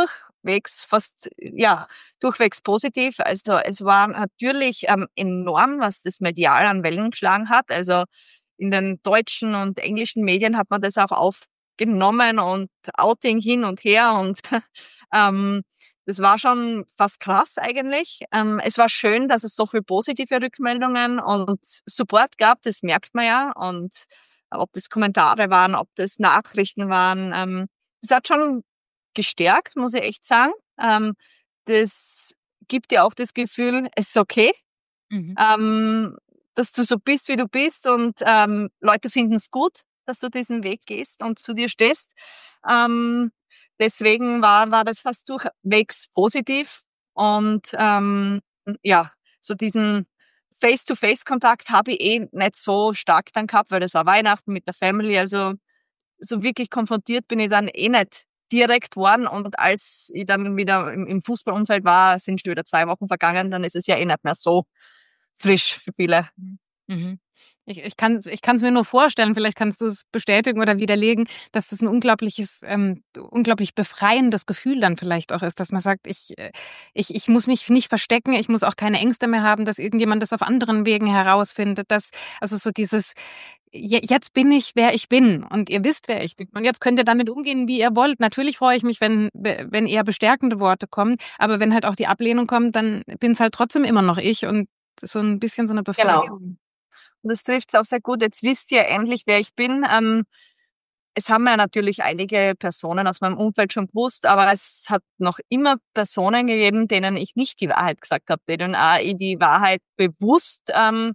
durchwegs positiv. Also es war natürlich enorm, was das medial an Wellen geschlagen hat. Also in den deutschen und englischen Medien hat man das auch aufgenommen und Outing hin und her und das war schon fast krass eigentlich. Es war schön, dass es so viel positive Rückmeldungen und Support gab, das merkt man ja. Und ob das Kommentare waren, ob das Nachrichten waren, das hat schon gestärkt, muss ich echt sagen. Das gibt dir auch das Gefühl, es ist okay, Mhm. dass du so bist, wie du bist und Leute finden es gut, dass du diesen Weg gehst und zu dir stehst. Deswegen war das fast durchwegs positiv und ja, so diesen Face-to-Face-Kontakt habe ich nicht so stark dann gehabt, weil das war Weihnachten mit der Family, also so wirklich konfrontiert bin ich dann nicht direkt worden und als ich dann wieder im Fußballumfeld war, sind schon wieder 2 Wochen vergangen, dann ist es ja nicht mehr so frisch für viele. Mhm. Ich kann es mir nur vorstellen, vielleicht kannst du es bestätigen oder widerlegen, dass das ein unglaublich befreiendes Gefühl dann vielleicht auch ist, dass man sagt, ich muss mich nicht verstecken, ich muss auch keine Ängste mehr haben, dass irgendjemand das auf anderen Wegen herausfindet, also so dieses, jetzt bin ich, wer ich bin und ihr wisst, wer ich bin und jetzt könnt ihr damit umgehen, wie ihr wollt. Natürlich freue ich mich, wenn eher bestärkende Worte kommen, aber wenn halt auch die Ablehnung kommt, dann bin es halt trotzdem immer noch ich und so ein bisschen so eine Genau. Befreiung. Und das trifft's auch sehr gut. Jetzt wisst ihr endlich, wer ich bin. Es haben ja natürlich einige Personen aus meinem Umfeld schon gewusst, aber es hat noch immer Personen gegeben, denen ich nicht die Wahrheit gesagt habe, denen auch ich die Wahrheit bewusst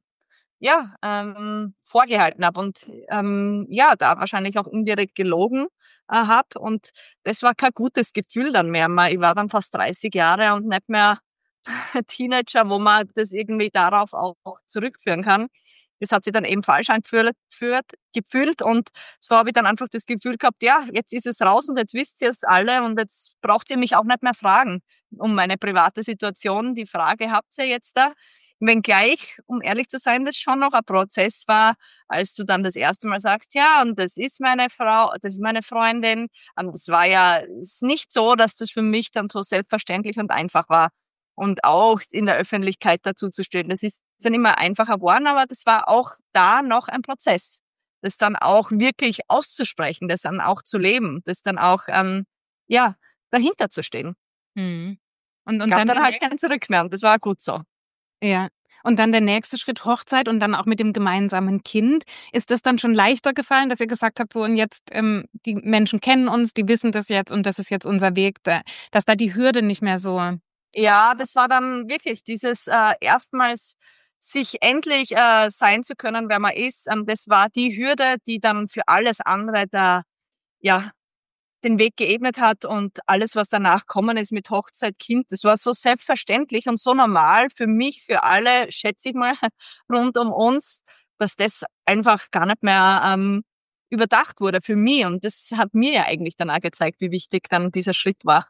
vorgehalten habe und da wahrscheinlich auch indirekt gelogen habe. Und das war kein gutes Gefühl dann mehr. Ich war dann fast 30 Jahre und nicht mehr Teenager, wo man das irgendwie darauf auch zurückführen kann. Das hat sich dann eben falsch gefühlt und so habe ich dann einfach das Gefühl gehabt, ja, jetzt ist es raus und jetzt wisst ihr es alle und jetzt braucht ihr mich auch nicht mehr fragen um meine private Situation. Die Frage habt ihr jetzt da. Wenngleich, um ehrlich zu sein, das schon noch ein Prozess war, als du dann das erste Mal sagst, ja, und das ist meine Frau, das ist meine Freundin. Und das war ja ist nicht so, dass das für mich dann so selbstverständlich und einfach war. und auch in der Öffentlichkeit dazu zu stehen. Das ist dann immer einfacher geworden, aber das war auch da noch ein Prozess, das dann auch wirklich auszusprechen, das dann auch zu leben, das dann auch, ja, dahinter zu stehen. Mhm. Es gab dann halt kein Zurück mehr und das war gut so. Ja. Und dann der nächste Schritt Hochzeit und dann auch mit dem gemeinsamen Kind. Ist das dann schon leichter gefallen, dass ihr gesagt habt, so und jetzt die Menschen kennen uns, die wissen das jetzt und das ist jetzt unser Weg, dass da die Hürde nicht mehr so. Ja, das war dann wirklich dieses erstmals sich endlich sein zu können, wer man ist. Das war die Hürde, die dann für alles andere da ja den Weg geebnet hat und alles, was danach kommen ist mit Hochzeit, Kind, das war so selbstverständlich und so normal für mich, für alle, schätze ich mal, rund um uns, dass das einfach gar nicht mehr überdacht wurde für mich. Und das hat mir ja eigentlich dann auch gezeigt, wie wichtig dann dieser Schritt war.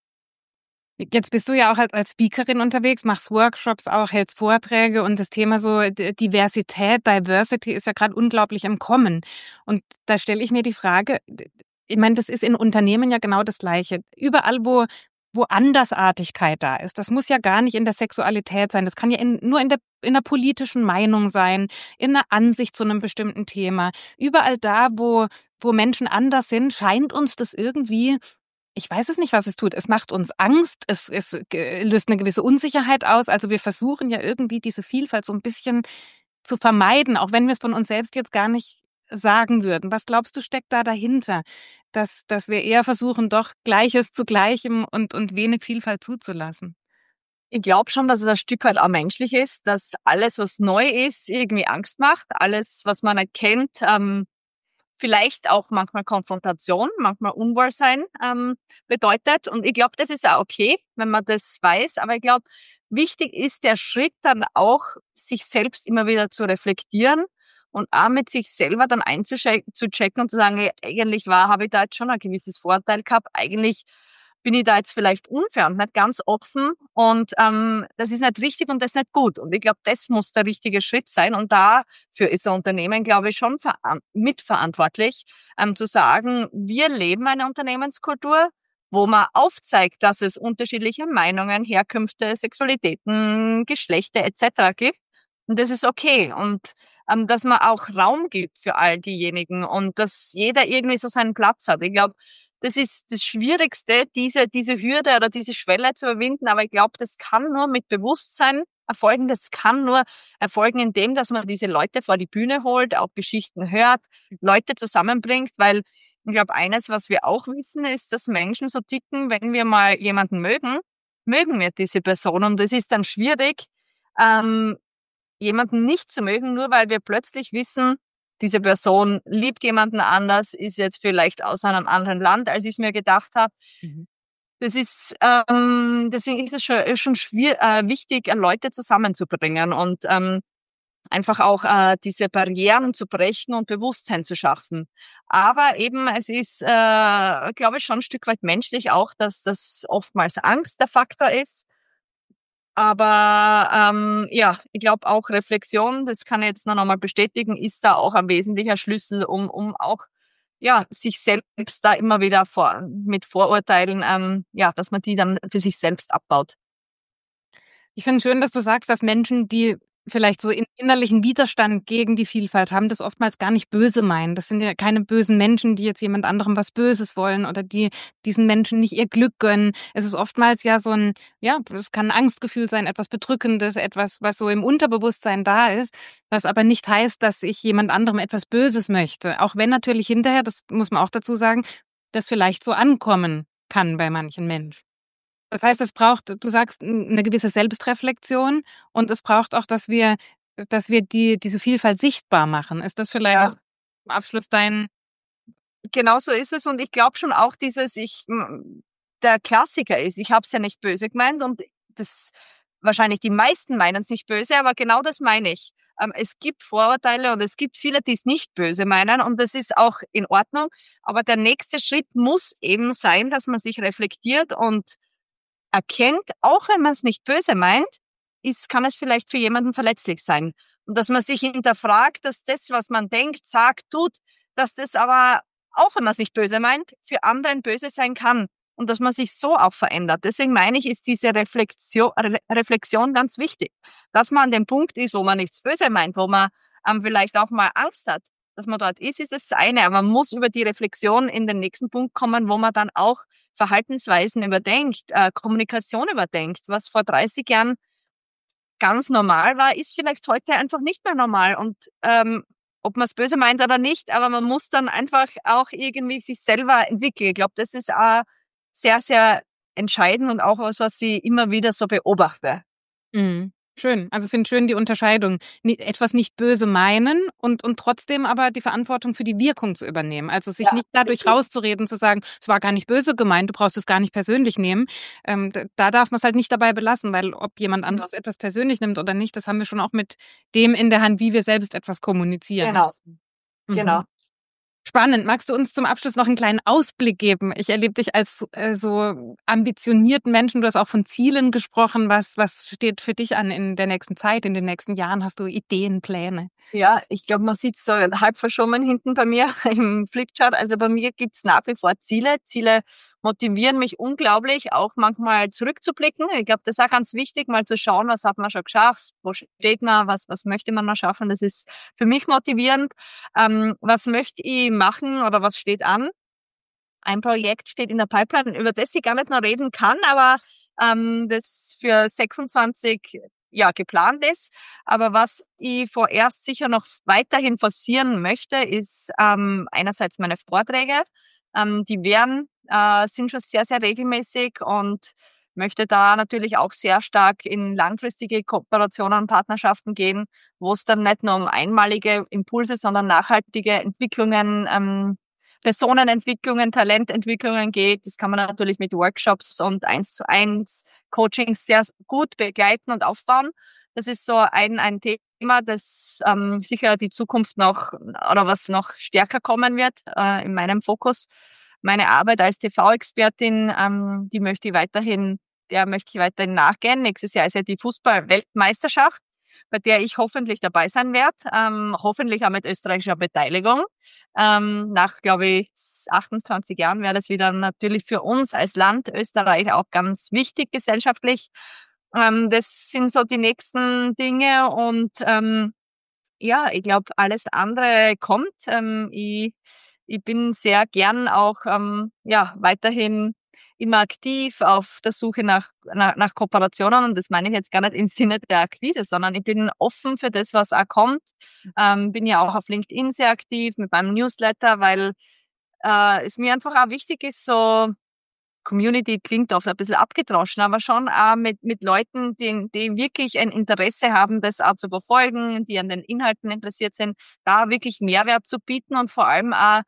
Jetzt bist du ja auch als Speakerin unterwegs, machst Workshops auch, hältst Vorträge und das Thema so Diversität, Diversity ist ja gerade unglaublich im Kommen. Und da stelle ich mir die Frage, ich meine, das ist in Unternehmen ja genau das Gleiche. Überall, wo Andersartigkeit da ist, das muss ja gar nicht in der Sexualität sein, das kann ja nur in der politischen Meinung sein, in der Ansicht zu einem bestimmten Thema. Überall da, wo Menschen anders sind, scheint uns das irgendwie. Ich weiß es nicht, was es tut. Es macht uns Angst, es löst eine gewisse Unsicherheit aus. Also wir versuchen ja irgendwie diese Vielfalt so ein bisschen zu vermeiden, auch wenn wir es von uns selbst jetzt gar nicht sagen würden. Was glaubst du, steckt da dahinter? Dass wir eher versuchen, doch Gleiches zu Gleichem und wenig Vielfalt zuzulassen. Ich glaube schon, dass es ein Stück weit auch menschlich ist, dass alles, was neu ist, irgendwie Angst macht. Alles, was man nicht kennt, vielleicht auch manchmal Konfrontation, manchmal Unwohlsein bedeutet. Und ich glaube, das ist auch okay, wenn man das weiß. Aber ich glaube, wichtig ist der Schritt dann auch, sich selbst immer wieder zu reflektieren und auch mit sich selber dann einzuchecken und zu sagen, hey, eigentlich habe ich da jetzt schon ein gewisses Vorteil gehabt. Eigentlich bin ich da jetzt vielleicht unfair und nicht ganz offen und das ist nicht richtig und das ist nicht gut. Und ich glaube, das muss der richtige Schritt sein und dafür ist ein Unternehmen, glaube ich, schon mitverantwortlich, zu sagen, wir leben eine Unternehmenskultur, wo man aufzeigt, dass es unterschiedliche Meinungen, Herkünfte, Sexualitäten, Geschlechter etc. gibt und das ist okay und dass man auch Raum gibt für all diejenigen und dass jeder irgendwie so seinen Platz hat. Ich glaube, das ist das Schwierigste, diese Hürde oder diese Schwelle zu überwinden. Aber ich glaube, das kann nur mit Bewusstsein erfolgen. Das kann nur erfolgen, indem, dass man diese Leute vor die Bühne holt, auch Geschichten hört, Leute zusammenbringt. Weil ich glaube, eines, was wir auch wissen, ist, dass Menschen so ticken, wenn wir mal jemanden mögen, mögen wir diese Person. Und es ist dann schwierig, jemanden nicht zu mögen, nur weil wir plötzlich wissen, diese Person liebt jemanden anders, ist jetzt vielleicht aus einem anderen Land, als ich mir gedacht habe. Mhm. Das ist, deswegen ist es schon wichtig, Leute zusammenzubringen und einfach auch diese Barrieren zu brechen und Bewusstsein zu schaffen. Aber eben, es ist, glaube ich, schon ein Stück weit menschlich auch, dass das oftmals Angst der Faktor ist. Aber ja, ich glaube auch Reflexion, das kann ich jetzt noch einmal bestätigen, ist da auch ein wesentlicher Schlüssel, um auch ja sich selbst da immer wieder mit Vorurteilen, ja, dass man die dann für sich selbst abbaut. Ich finde schön, dass du sagst, dass Menschen, die vielleicht so innerlichen Widerstand gegen die Vielfalt haben, das oftmals gar nicht böse meinen. Das sind ja keine bösen Menschen, die jetzt jemand anderem was Böses wollen oder die diesen Menschen nicht ihr Glück gönnen. Es ist oftmals ja so ein, ja, es kann ein Angstgefühl sein, etwas Bedrückendes, etwas, was so im Unterbewusstsein da ist, was aber nicht heißt, dass ich jemand anderem etwas Böses möchte. Auch wenn natürlich hinterher, das muss man auch dazu sagen, das vielleicht so ankommen kann bei manchen Menschen. Das heißt, es braucht, du sagst, eine gewisse Selbstreflexion und es braucht auch, dass wir diese Vielfalt sichtbar machen. Ist das vielleicht Ja. zum Abschluss dein. Genau so ist es und ich glaube schon auch der Klassiker ist, ich habe es ja nicht böse gemeint und das wahrscheinlich die meisten meinen es nicht böse, aber genau das meine ich. Es gibt Vorurteile und es gibt viele, die es nicht böse meinen und das ist auch in Ordnung, aber der nächste Schritt muss eben sein, dass man sich reflektiert und erkennt, auch wenn man es nicht böse meint, kann es vielleicht für jemanden verletzlich sein. Und dass man sich hinterfragt, dass das, was man denkt, sagt, tut, dass das aber, auch wenn man es nicht böse meint, für anderen böse sein kann. und dass man sich so auch verändert. Deswegen meine ich, ist diese Reflexion ganz wichtig, dass man an dem Punkt ist, wo man nichts Böse meint, wo man vielleicht auch mal Angst hat, dass man dort ist das eine, aber man muss über die Reflexion in den nächsten Punkt kommen, wo man dann auch Verhaltensweisen überdenkt, Kommunikation überdenkt, was vor 30 Jahren ganz normal war, ist vielleicht heute einfach nicht mehr normal. Und ob man es böse meint oder nicht, aber man muss dann einfach auch irgendwie sich selber entwickeln. Ich glaube, das ist auch sehr, sehr entscheidend und auch was ich immer wieder so beobachte. Mhm. Schön. Also finde schön die Unterscheidung. Etwas nicht böse meinen und trotzdem aber die Verantwortung für die Wirkung zu übernehmen. Also sich Ja, nicht dadurch rauszureden, zu sagen, es war gar nicht böse gemeint, du brauchst es gar nicht persönlich nehmen. Da darf man es halt nicht dabei belassen, weil ob jemand anderes etwas persönlich nimmt oder nicht, das haben wir schon auch mit dem in der Hand, wie wir selbst etwas kommunizieren. genau, Mhm. genau. Spannend. Magst du uns zum Abschluss noch einen kleinen Ausblick geben? Ich erlebe dich als so ambitionierten Menschen. Du hast auch von Zielen gesprochen. Was steht für dich an in der nächsten Zeit, in den nächsten Jahren? Hast du Ideen, Pläne? Ja, ich glaube, man sieht so halb verschwommen hinten bei mir im Flipchart. Also bei mir gibt's nach wie vor Ziele. Ziele motivieren mich unglaublich, auch manchmal zurückzublicken. Ich glaube, das ist auch ganz wichtig, mal zu schauen, was hat man schon geschafft, wo steht man, was möchte man noch schaffen. Das ist für mich motivierend. Was möchte ich machen oder was steht an? Ein Projekt steht in der Pipeline, über das ich gar nicht noch reden kann, aber das für 26 ja geplant ist. Aber was ich vorerst sicher noch weiterhin forcieren möchte, ist einerseits meine Vorträge. Die sind schon sehr, sehr regelmäßig und möchte da natürlich auch sehr stark in langfristige Kooperationen und Partnerschaften gehen, wo es dann nicht nur um einmalige Impulse, sondern nachhaltige Entwicklungen Personenentwicklungen, Talententwicklungen geht. Das kann man natürlich mit Workshops und 1:1 Coachings sehr gut begleiten und aufbauen. Das ist so ein Thema, das sicher die Zukunft noch oder was noch stärker kommen wird in meinem Fokus. Meine Arbeit als TV-Expertin, der möchte ich weiterhin nachgehen. Nächstes Jahr ist ja die Fußball-Weltmeisterschaft, bei der ich hoffentlich dabei sein werde, hoffentlich auch mit österreichischer Beteiligung. Nach, glaube ich, 28 Jahren wäre das wieder natürlich für uns als Land Österreich auch ganz wichtig gesellschaftlich. Das sind so die nächsten Dinge und ja, ich glaube, alles andere kommt. Ich bin sehr gern auch ja weiterhin immer aktiv auf der Suche nach Kooperationen und das meine ich jetzt gar nicht im Sinne der Akquise, sondern ich bin offen für das, was auch kommt. Bin ja auch auf LinkedIn sehr aktiv mit meinem Newsletter, weil es mir einfach auch wichtig ist, so Community klingt oft ein bisschen abgedroschen, aber schon auch mit Leuten, die wirklich ein Interesse haben, das auch zu verfolgen, die an den Inhalten interessiert sind, da wirklich Mehrwert zu bieten und vor allem auch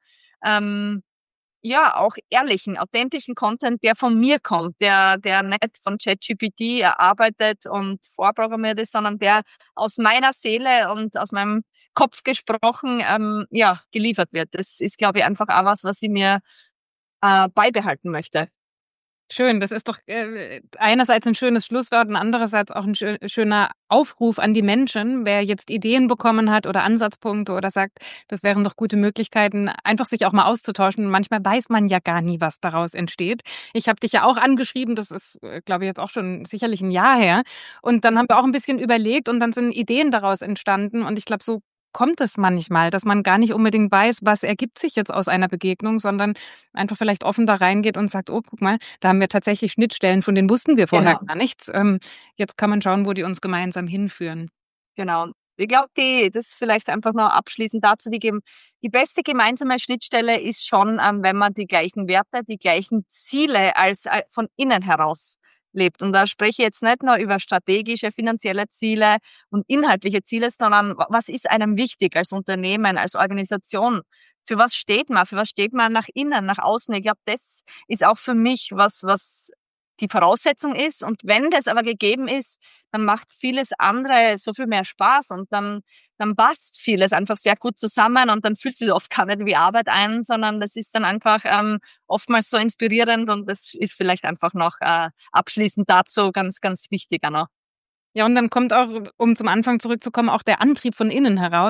ja, auch ehrlichen, authentischen Content, der von mir kommt, der nicht von ChatGPT erarbeitet und vorprogrammiert ist, sondern der aus meiner Seele und aus meinem Kopf gesprochen, ja, geliefert wird. Das ist, glaube ich, einfach auch was ich mir beibehalten möchte. Schön, das ist doch einerseits ein schönes Schlusswort und andererseits auch ein schöner Aufruf an die Menschen. Wer jetzt Ideen bekommen hat oder Ansatzpunkte oder sagt, das wären doch gute Möglichkeiten, einfach sich auch mal auszutauschen. Manchmal weiß man ja gar nie, was daraus entsteht. Ich habe dich ja auch angeschrieben, das ist, glaube ich, jetzt auch schon sicherlich ein Jahr her. Und dann haben wir auch ein bisschen überlegt und dann sind Ideen daraus entstanden. Und ich glaube, so kommt es manchmal, dass man gar nicht unbedingt weiß, was ergibt sich jetzt aus einer Begegnung, sondern einfach vielleicht offen da reingeht und sagt, oh, guck mal, da haben wir tatsächlich Schnittstellen, von denen wussten wir vorher gar nichts. Jetzt kann man schauen, wo die uns gemeinsam hinführen. Genau. Ich glaube, das vielleicht einfach noch abschließend dazu, die beste gemeinsame Schnittstelle ist schon, wenn man die gleichen Werte, die gleichen Ziele als von innen heraus lebt. Und da spreche ich jetzt nicht nur über strategische, finanzielle Ziele und inhaltliche Ziele, sondern was ist einem wichtig als Unternehmen, als Organisation? Für was steht man? Für was steht man nach innen, nach außen? Ich glaube, das ist auch für mich was die Voraussetzung ist. Und wenn das aber gegeben ist, dann macht vieles andere so viel mehr Spaß und dann passt vieles einfach sehr gut zusammen und dann fühlt sich oft gar nicht wie Arbeit ein, sondern das ist dann einfach oftmals so inspirierend und das ist vielleicht einfach noch abschließend dazu ganz, ganz wichtiger noch. Ja, und dann kommt auch, um zum Anfang zurückzukommen, auch der Antrieb von innen heraus.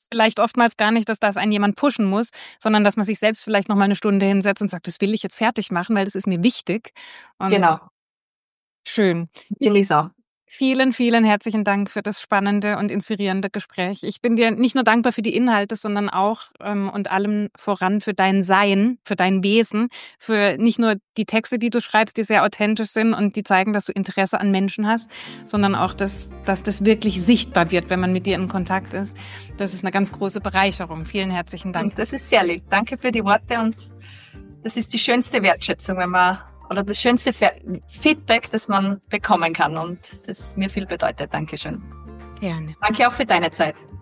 ist vielleicht oftmals gar nicht, dass das einen jemand pushen muss, sondern dass man sich selbst vielleicht noch mal eine Stunde hinsetzt und sagt, das will ich jetzt fertig machen, weil das ist mir wichtig. Und genau. Schön. Will ich's auch. Vielen, vielen herzlichen Dank für das spannende und inspirierende Gespräch. Ich bin dir nicht nur dankbar für die Inhalte, sondern auch und allem voran für dein Sein, für dein Wesen, für nicht nur die Texte, die du schreibst, die sehr authentisch sind und die zeigen, dass du Interesse an Menschen hast, sondern auch, dass das wirklich sichtbar wird, wenn man mit dir in Kontakt ist. Das ist eine ganz große Bereicherung. Vielen herzlichen Dank. Und das ist sehr lieb. Danke für die Worte und das ist die schönste Wertschätzung, oder das schönste Feedback, das man bekommen kann und das mir viel bedeutet. Dankeschön. Gerne. Danke auch für deine Zeit.